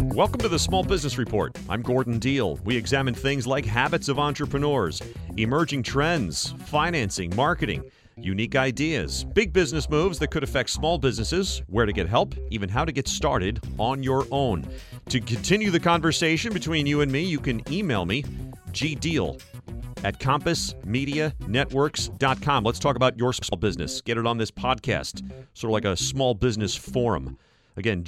Welcome to the Small Business Report. I'm Gordon Deal. We examine things like habits of entrepreneurs, emerging trends, financing, marketing, unique ideas, big business moves that could affect small businesses, where to get help, even how to get started on your own. To continue the conversation between you and me, you can email me, gdeal@compassmedianetworks.com. Let's talk about your small business. Get it on this podcast, sort of like a small business forum. Again,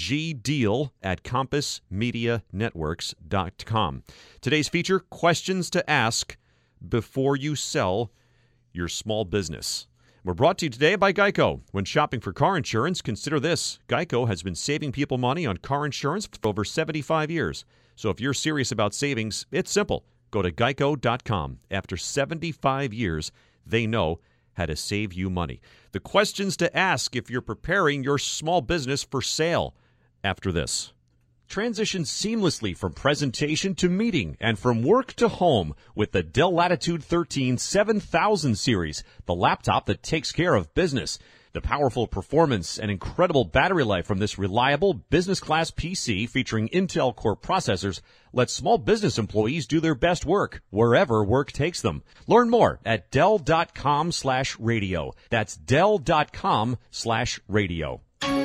gdeal@compassmedianetworks.com. Today's feature, questions to ask before you sell your small business. We're brought to you today by Geico. When shopping for car insurance, consider this. Geico has been saving people money on car insurance for over 75 years. So if you're serious about savings, it's simple. Go to geico.com. After 75 years, they know how to save you money. The questions to ask if you're preparing your small business for sale after this. Transition seamlessly from presentation to meeting and from work to home with the Dell Latitude 13 7000 series, the laptop that takes care of business. The powerful performance and incredible battery life from this reliable business-class PC featuring Intel Core processors lets small business employees do their best work wherever work takes them. Learn more at Dell.com/radio. That's Dell.com/radio.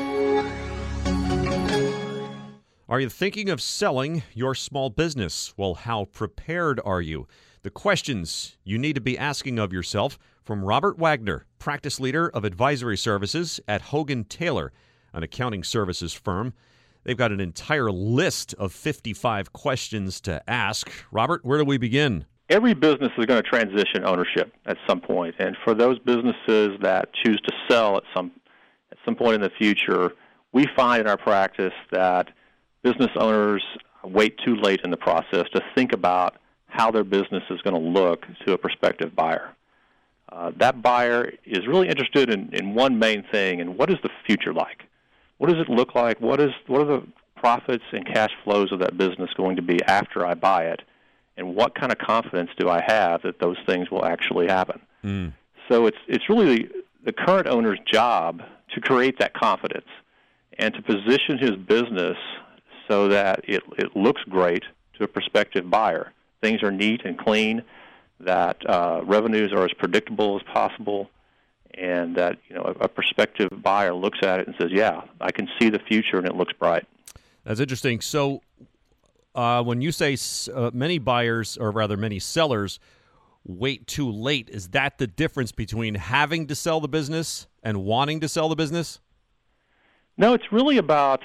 Are you thinking of selling your small business? Well, how prepared are you? The questions you need to be asking of yourself from Robert Wagner, practice leader of advisory services at Hogan Taylor, an accounting services firm. They've got an entire list of 55 questions to ask. Robert, where do we begin? Every business is going to transition ownership at some point, and for those businesses that choose to sell at some point in the future, we find in our practice that business owners wait too late in the process to think about how their business is going to look to a prospective buyer. That buyer is really interested in one main thing, and what is the future like? What does it look like? What are the profits and cash flows of that business going to be after I buy it? And what kind of confidence do I have that those things will actually happen? So it's really the current owner's job to create that confidence and to position his business so that it looks great to a prospective buyer. Things are neat and clean, that revenues are as predictable as possible, and that a prospective buyer looks at it and says, yeah, I can see the future and it looks bright. That's interesting. So when you say many buyers, or rather many sellers, wait too late, is that the difference between having to sell the business and wanting to sell the business? No, it's really about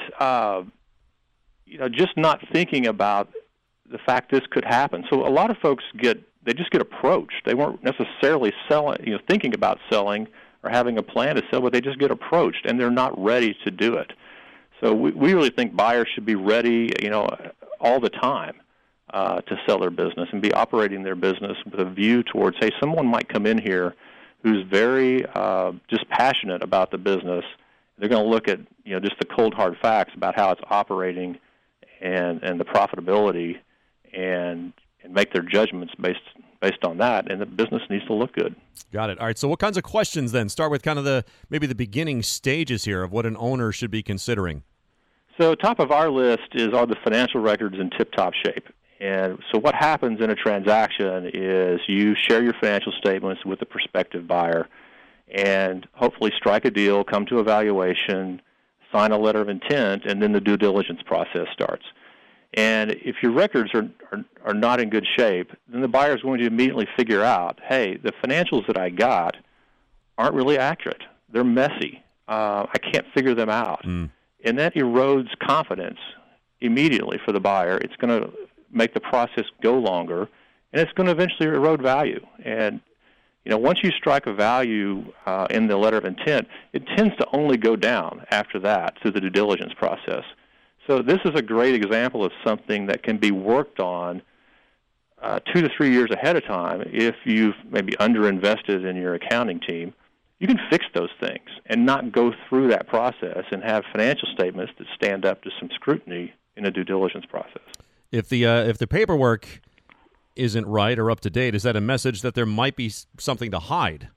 just not thinking about the fact this could happen. So a lot of folks just get approached. They weren't necessarily thinking about selling or having a plan to sell, but they just get approached and they're not ready to do it. So we really think buyers should be ready, all the time to sell their business and be operating their business with a view towards, hey, someone might come in here who's very just passionate about the business. They're going to look at just the cold hard facts about how it's operating and the profitability and make their judgments based on that, and the business needs to look good. Got it. All right, so what kinds of questions then? Start with kind of maybe the beginning stages here of what an owner should be considering. So top of our list are the financial records in tip-top shape. And so what happens in a transaction is you share your financial statements with the prospective buyer and hopefully strike a deal, come to a valuation, sign a letter of intent, and then the due diligence process starts. And if your records are not in good shape, then the buyer is going to immediately figure out, hey, the financials that I got aren't really accurate. They're messy. I can't figure them out. And that erodes confidence immediately for the buyer. It's going to make the process go longer, and it's going to eventually erode value. And once you strike a value in the letter of intent, it tends to only go down after that through the due diligence process. So this is a great example of something that can be worked on 2 to 3 years ahead of time. If you've maybe underinvested in your accounting team, you can fix those things and not go through that process and have financial statements that stand up to some scrutiny in a due diligence process. If the paperwork isn't right or up to date, is that a message that there might be something to hide?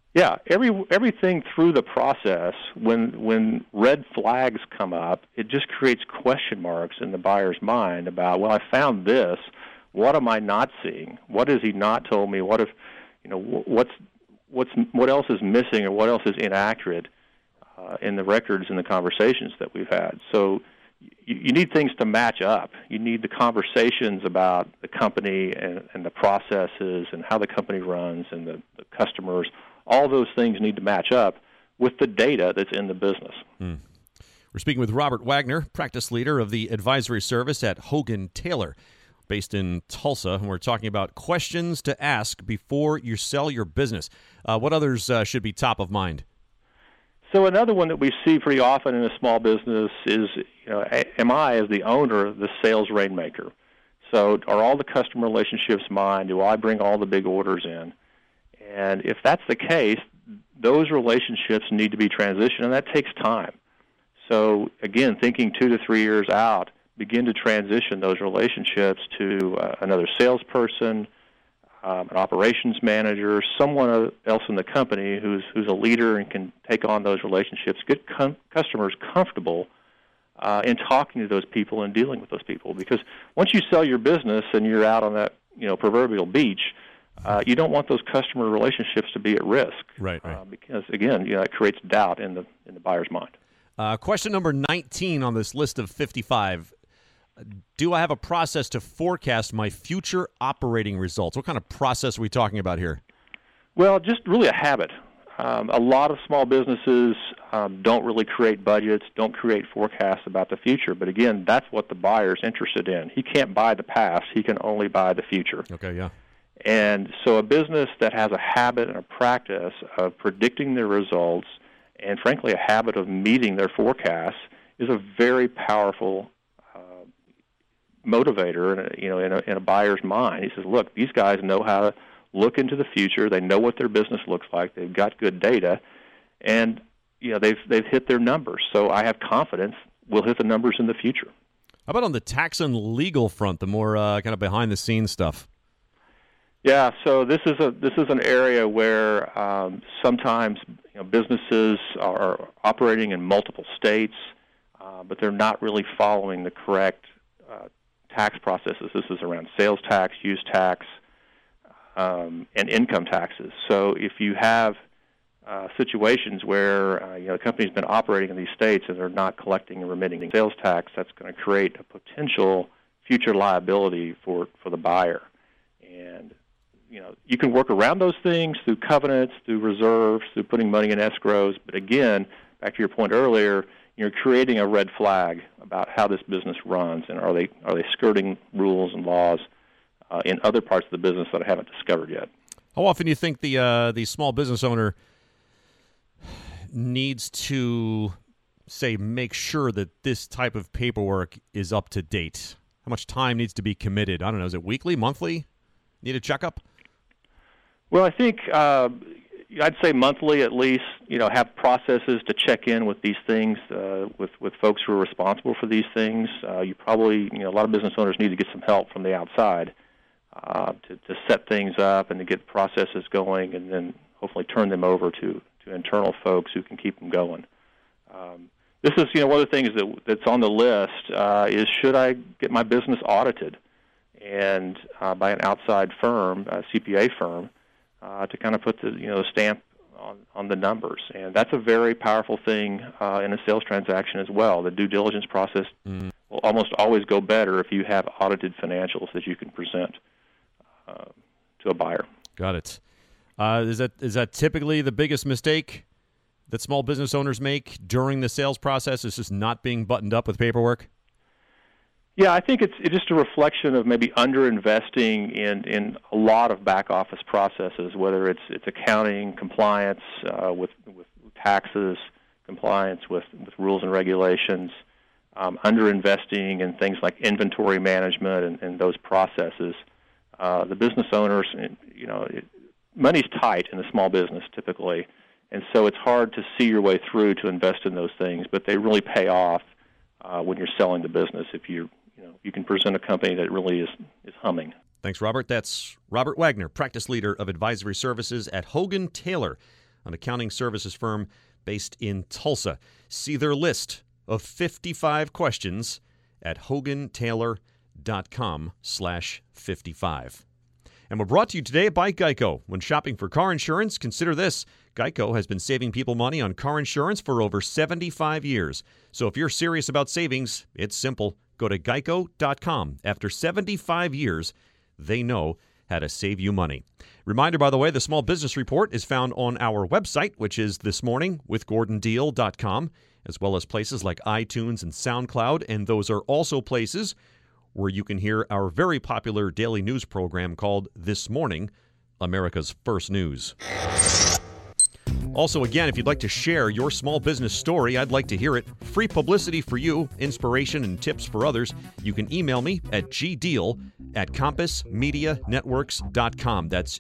Yeah, everything through the process, when red flags come up, it just creates question marks in the buyer's mind about, well, I found this. What am I not seeing? What has he not told me? What if, what else is missing or what else is inaccurate in the records and the conversations that we've had? So you need things to match up. You need the conversations about the company and the processes and how the company runs and the customers. All those things need to match up with the data that's in the business. We're speaking with Robert Wagner, practice leader of the advisory service at Hogan Taylor, based in Tulsa, and we're talking about questions to ask before you sell your business. What others should be top of mind? So another one that we see pretty often in a small business is, am I, as the owner, the sales rainmaker? So are all the customer relationships mine? Do I bring all the big orders in? And if that's the case, those relationships need to be transitioned, and that takes time. So, again, thinking 2 to 3 years out, begin to transition those relationships to another salesperson, an operations manager, someone else in the company who's a leader and can take on those relationships, get customers comfortable in talking to those people and dealing with those people. Because once you sell your business and you're out on that proverbial beach, you don't want those customer relationships to be at risk, right. Because again, it creates doubt in the buyer's mind. Question number 19 on this list of 55: do I have a process to forecast my future operating results? What kind of process are we talking about here? Well, just really a habit. A lot of small businesses don't really create budgets, don't create forecasts about the future. But again, that's what the buyer's interested in. He can't buy the past; he can only buy the future. Okay, yeah. And so a business that has a habit and a practice of predicting their results and, frankly, a habit of meeting their forecasts is a very powerful motivator in a buyer's mind. He says, look, these guys know how to look into the future. They know what their business looks like. They've got good data. And they've hit their numbers. So I have confidence we'll hit the numbers in the future. How about on the tax and legal front, the more kind of behind-the-scenes stuff? Yeah, so this is an area where sometimes businesses are operating in multiple states, but they're not really following the correct tax processes. This is around sales tax, use tax, and income taxes. So if you have situations where a company's been operating in these states and they're not collecting and remitting sales tax, that's going to create a potential future liability for the buyer. And you can work around those things through covenants, through reserves, through putting money in escrows. But again, back to your point earlier, you're creating a red flag about how this business runs, and are they skirting rules and laws in other parts of the business that I haven't discovered yet. How often do you think the small business owner needs to, say, make sure that this type of paperwork is up to date? How much time needs to be committed? I don't know. Is it weekly, monthly? Need a checkup? Well, I think I'd say monthly at least. Have processes to check in with these things with folks who are responsible for these things. You probably a lot of business owners need to get some help from the outside to set things up and to get processes going, and then hopefully turn them over to internal folks who can keep them going. This is one of the things that's on the list is, should I get my business audited and by an outside firm, a CPA firm, to kind of put the stamp on the numbers. And that's a very powerful thing in a sales transaction as well. The due diligence process will almost always go better if you have audited financials that you can present to a buyer. Got it. Is that typically the biggest mistake that small business owners make during the sales process, is just not being buttoned up with paperwork? Yeah, I think it's just a reflection of maybe underinvesting in a lot of back office processes, whether it's accounting, compliance with taxes, compliance with rules and regulations, underinvesting in things like inventory management and those processes. The business owners, money's tight in a small business typically, and so it's hard to see your way through to invest in those things, but they really pay off when you're selling the business if you can present a company that really is humming. Thanks, Robert. That's Robert Wagner, practice leader of advisory services at Hogan Taylor. an accounting services firm based in Tulsa. See their list of 55 questions at HoganTaylor.com/55. And we're brought to you today by Geico. When shopping for car insurance, consider this. Geico has been saving people money on car insurance for over 75 years. So if you're serious about savings, it's simple. Go to geico.com. After 75 years, they know how to save you money. Reminder, by the way, the Small Business Report is found on our website, which is thismorningwithgordondeal.com, as well as places like iTunes and SoundCloud, and those are also places where you can hear our very popular daily news program called This Morning, America's First News. Also, again, if you'd like to share your small business story, I'd like to hear it. Free publicity for you, inspiration and tips for others. You can email me at gdeal@compassmedianetworks.com. That's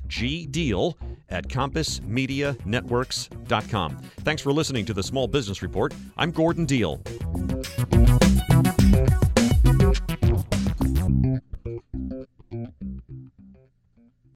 gdeal@compassmedianetworks.com. Thanks for listening to the Small Business Report. I'm Gordon Deal.